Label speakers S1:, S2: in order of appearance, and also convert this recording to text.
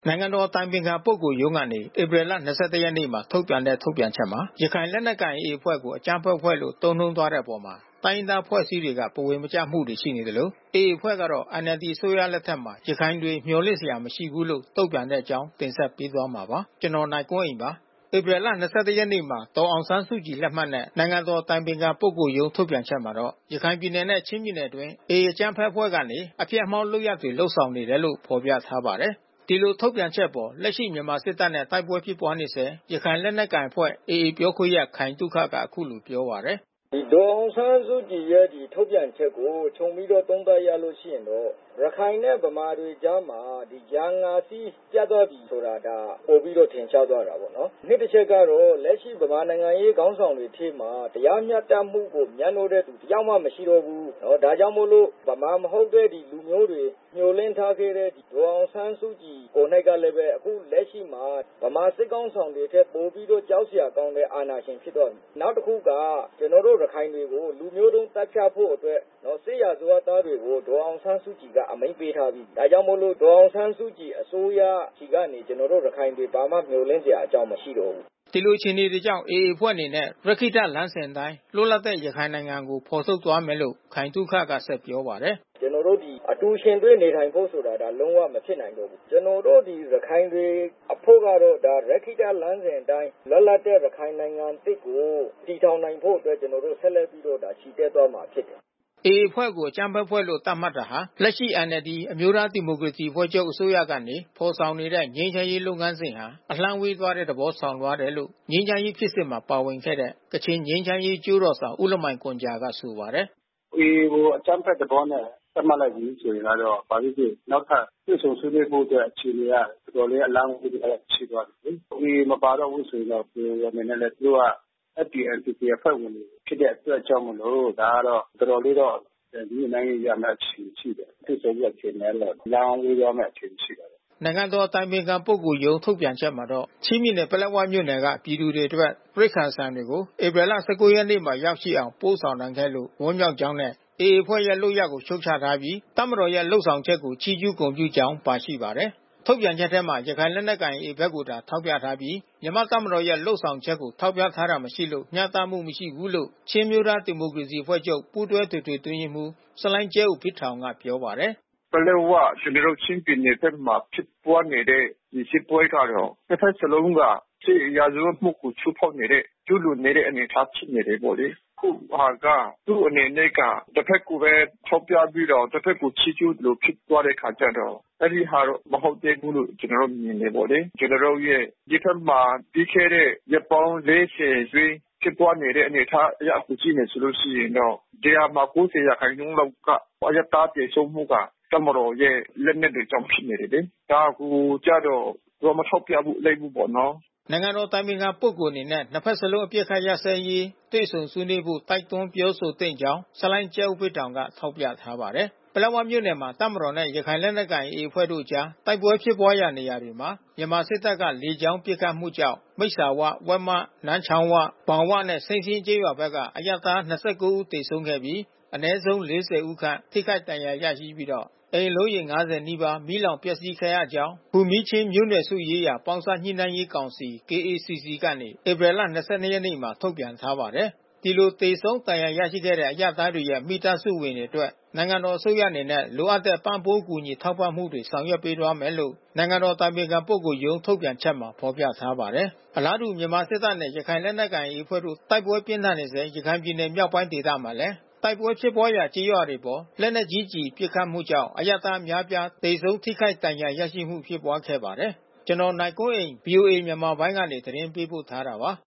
S1: နိုင်ငံတော်အတိုင်ပင်ခံပုဂ္ဂိုလ်ရုံးကနေဧပြီလ21ရက်နေ့မှာထုတ်ပြန်တဲ့ထုတ်ပြန်ချက်မှာရခိုင်လက်နက်ကိုင် AA အဖွဲ့ကိုအကြမ်းဖက်အဖွဲ့လို့သုံးနှုန်းသွားတဲ့အပေါ်တိုင်းရင်းသားဖွဲ့စည်းတွေကဘဝင်မကျမှုတွေရှိနေတယ်လို့ AA အဖွဲ့ကတော့ NLD အစိုးရလက်ထက်မှာရခိုင်တွေမျှော်လင့်စရာမရှိဘူးလို့တုံ့ပြန်တဲ့အကြောင်းတင်ဆက်ပေးသွားမှာပါ။ကျွန်တော်နိုင်ကွန်းအိန်ပါ။ဧပြီလ21ရက်နေ့မှာဒေါ်အောင်ဆန်းစုကြည်လက်မှတ်နဲ့နိုင်ငံတော်တိုင်ပင်ခံပုဂ္ဂိုလ်ရုံးထုတ်ပြန်ချက်မှာတော့ရခိုင်ပြည်နယ်နဲ့ချင်းပြည်နယ်အတွင်း AA အကြမ်းဖက်အဖွဲ့ကနေအပြစ်အမှောက်လုပ်ရပ်တွေလှုပ်ဆောင်နေတယ်လို့ဖော်ပြထားပါတယ်။ဒီလိုထုတ်ပြန်ချက်ပေါ်လက်ရှိမြန်မာစစ်တပ်နဲ့တိုက်ပွဲဖြစ်ပွါးနေစေရခိုင်လက်နက်ကိုင်အဖွဲ့ AA ပြောခွင့်ရခိုင်သုခကအခုလိုပြောပါတယ်။
S2: ဒေါ်အောင်ဆန်းစုကြည်ရဲ့ထုတ်ပြန်ချက်ကိုခြုံပြီးတော့သုံးသပ်ရလို့ရှိရင်တော့ရခိုင်နဲ့ဗမာတွေကြားမှာရန်ငါစည်းပြတ်သွားပြီဆိုတာပို့ပြီးတော့ထင်ရှားသွားတာပေါ့နော်။နှစ်တစ်ချက်ကတော့လက်ရှိဗမာနိုင်ငံရေးခေါင်းဆောင်တွေထဲမှာတရားမျှတမှုကိုမြတ်နိုးတဲ့သူတယောက်မှမရှိတော့ဘူး။ဒါကြောင့်မို့လို့ဗမာမဟုတ်တဲ့လူမျိုးတွေမျှော်လင့်ထားခဲ့တဲ့ဒေါ်အောင်ဆန်းစုကြည်ကိုယ်၌ကလည်းပဲအခုလက်ရှိမှာဗမာစစ်ကောင်ဆောင်တွေထက်ပိုပြီးတော့ကြောက်စရာကောင်းတဲ့အာဏာရှင်ဖြစ်သွားပြီ။နောက်တစ်ခုကကျွန်တော်တို့ရခိုင်တွေကိုလူမျိုးတုံးတပ်ဖြတ်ဖို့အတွက်စစ်ရာဇဝတ်သားတွေကိုဒေါ်အောင်ဆန်းစုကြည်ကအမိန့်ပေးထားပြီ။ဒါကြောင့်မို့လို့ဒေါ်အောင်ဆန်းစုကြည်အစိုးရဒီကနေကျွန်တော်တို့ရခိုင်တွေဘာမှမျှော်လင့်စရာအကြောင်းမရှိတော့ဘူး
S1: ။ဒီလိုအခြေအနေတွေကြောင့် AA အဖွဲ့အနေနဲ့ရခိတလမ်းစဉ်အတိုင်းလွတ်လပ်တဲ့ရခိုင်နိုင်ငံကိုဖော်ထုတ်သွားမယ်လို့ခိုင်သုခကဆက်ပြောပါတယ်
S2: ။ကျွန်တော်တို့အတူရှင်တွေ့နေထိုင်ဖို့ဆိုတာလုံးဝမဖြစ်နိုင်တော့ဘူး။ကျွန်တော်တို့ရခိုင်တွေအဖို့ကတော့ရခိတလမ်းစဉ်အတိုင်းလွတ်လပ်တဲ့ရခိုင်နိုင်ငံတစ်ကိုတည်ထောင်နိုင်ဖို့အတွက်ကျွန်တော်တို့ဆက်လက်ပြီးတော့ချီတက်သွားမှာဖြစ်တယ်
S1: ။ AA အဖွဲ့ကိုအကြမ်းဖက်အဖွဲ့လို့သတ်မှတ်တာဟာလက်ရှိ NLD အမျိုးသားဒီမိုကရေစီအဖွဲ့ချုပ်အစိုးရကနေဖော်ဆောင်နေတဲ့ငြိမ်းချမ်းရေးလုပ်ငန်းစဉ်ဟာအလှမ်းဝေးသွားတဲ့သဘောဆောင်သွားတယ်လို့ငြိမ်းချမ်းရေးဖြစ်စဉ်မှာပါဝင်ခဲ့တဲ့ကချင်ငြိမ်းချမ်းရေးအကျိုးတော်ဆောင်ဦးလမိုင်ဂွမ်ဂျာကဆိုပါတယ်
S3: ။ AA ကိုအကြမ်းဖက်သဘောနဲ့သတ်မှတ်လိုက်ပြီဆိုရင်တော့ဘာဖြစ်ဖြစ်နောက်ထပ်တွေ့ဆုံဆွေးနွေးဖို့အတွက်အခြေအနေကတော်တော်လေးအလားဝေးရှိသွားပြီ။ AA မပါတော့ဘူးဆိုရင်တော့ဒီအနေနဲ့လည်းသူတို့က FPNCC အဖွဲ့ဝင်တွေဖြစ်တဲ့အတွက်ကြောင့်မလို့ဒါကတော့တော်တော်လေးတော့ဒီနိုင်ငံရမယ့်အခြေအနေရှိတယ်။တွေ့ဆုံရအခြေအနေလည်းလမ်းဝေးသွားမယ့်အခြေအနေရှိတယ်
S1: နိုင်ငံတော်အတိုင်ပင်ခံပုဂ္ဂိုလ်ရုံးထုတ်ပြန်ချက်မှာတော့ချင်းပြည်နယ်ပလက်ဝမြို့နယ်ကပြည်သူတွေအတွက်ပြိခါဆန်တွေကိုဧပြီလ19ရက်နေ့မှာရောက်ရှိအောင်ပို့ဆောင်နိုင်ခဲ့လို့ဝမ်းမြောက်ကြောင်းနဲ့ AA အဖွဲ့ရဲ့လုပ်ရပ်ကိုရှုတ်ချထားပြီးတပ်မတော်ရဲ့လှုပ်ဆောင်ချက်ကိုချီးကျူးဂုဏ်ပြုကြောင်းပါရှိပါတယ်။ထုတ်ပြန်ချက်ထဲမှာရခိုင်လက်နက်ကိုင် AA ဘက်ကိုသာထောက်ပြထားပြီးမြန်မာတပ်မတော်ရဲ့လှုပ်ဆောင်ချက်ကိုထောက်ပြထားတာမရှိလို့မျှတမှုမရှိဘူးလို့ချင်းမျိုးသားဒီမိုကရေစီအဖွဲ့ချုပ်ပူးတွဲထွေထွေအတွင်းရေးမှူးဆလိုင်းကျဲအိုဘိထောင်ကပြောပါတယ်
S4: ပလက်ဝကျွန်တော်တို့ချင်းပြည်နယ်ဘက်မှာဖြစ်ပွားနေတဲ့ဒီစစ်ပွဲကတော့တစ်ဖက်စလုံးကစစ်ရာဇဝတ်မှုကိုချိုးဖောက်နေတဲ့ကျူးလွန်နေတဲ့အနေအထားဖြစ်နေတယ်ပေါ့လေခုဟာကသူ့အနေနဲ့ကတစ်ဖက်ကိုပဲထောက်ပြပြီးတော့တစ်ဖက်ကိုချီးကျူးလို့ဖြစ်သွားတဲ့ခါကျတော့အဲ့ဒီဟာတော့မဟုတ်သေးဘူးလို့ကျွန်တော်တို့မြင်တယ်ပေါ့လေကျွန်တော်တို့ရဲ့ဒီဘက်မှာပြီးခဲ့တဲ့ရပ်ပေါင်း40အတွင်းဖြစ်ပွားနေတဲ့အနေအထားအရာကိုကြည့်နေဆိုလို့ရှိရင်တော့တရားမှာ90ရာခိုင်နှုန်းလောက်ကအယက်သားပြေဆုံးမှုကတမတော်ရဲ့လက်နက်တွေကြောင့်ဖြစ်နေတယ်လေဒါကိုကြတော့တော့မထောက်ပြဘူးလိုက်ဘူးပေါ့နော်
S1: နိုင်ငံတော်တိုင်ပင်ခံပုဂ္ဂိုလ်အနေနဲ့နှစ်ဖက်စလုံးအပြစ်ခတ်ရစဲရေးတွေ့ဆုံဆွေးနွေးဖို့တိုက်တွန်းပြောဆိုသင့်ကြောင်းဆလိုင်းကျဲဥပိတောင်ကထောက်ပြထားပါတယ်ပလက်ဝမြို့နယ်မှာတပ်မတော်နဲ့ရခိုင်လက်နက်ကိုင် AA အဖွဲ့တို့ကြားတိုက်ပွဲဖြစ်ပွားရာနေရာတွေမှာမြန်မာစစ်တပ်ကလေကြောင်းပစ်ခတ်မှုကြောင့်မိတ်ဆာဝဝက်မနန်းချောင်းဝဘောင်ဝနဲ့စိမ်းစင်းကျေးရွာဘက်ကအရပ်သား29ဦးသေဆုံးခဲ့ပြီးအနည်းဆုံး40ဦးခန့်ထိခိုက်ဒဏ်ရာရရှိပြီးတော့အိမ်အလုံးရေ50နီးပါးမီးလောင်ပျက်စီးခဲ့ရကြောင်းဘူမီချင်းမျိုးနွယ်စုရေးရာပေါင်းစပ်ညှိနှိုင်းရေးကောင်စီ KACC ကနေဧပြီလ22ရက်နေ့မှာထုတ်ပြန်ထားပါတယ်။ဒီလိုသေဆုံးဒဏ်ရာရရှိခဲ့တဲ့အရပ်သားတွေရဲ့မိသားစုဝင်တွေအတွက်နိုင်ငံတော်အစိုးရအနေနဲ့လိုအပ်တဲ့ပံ့ပိုးကူညီထောက်ပံ့မှုတွေဆောင်ရွက်ပေးသွားမယ်လို့နိုင်ငံတော်တိုင်ပင်ခံပုဂ္ဂိုလ်ရုံးထုတ်ပြန်ချက်မှာဖော်ပြထားပါတယ်။အလားတူမြန်မာစစ်တပ်နဲ့ရခိုင်လက်နက်ကိုင် AA အဖွဲ့တို့တိုက်ပွဲပြင်းထန်နေဆဲရခိုင်ပြည်နယ်မြောက်ပိုင်းဒေသမှာလည်းတိုက်ပွဲဖြစ်ပွားရာကျေးရွာတွေပေါ်လက်နက်ကြီးကျည်ပစ်ခတ်မှုကြောင့်အရပ်သားများပြားသေဆုံးထိခိုက်ဒဏ်ရာရရှိမှုဖြစ်ပွားခဲ့ပါတယ်။ကျွန်တော်နိုင်ကွန်းအိန် VOA မြန်မာပိုင်းကနေသတင်းပေးပို့ထားတာပါ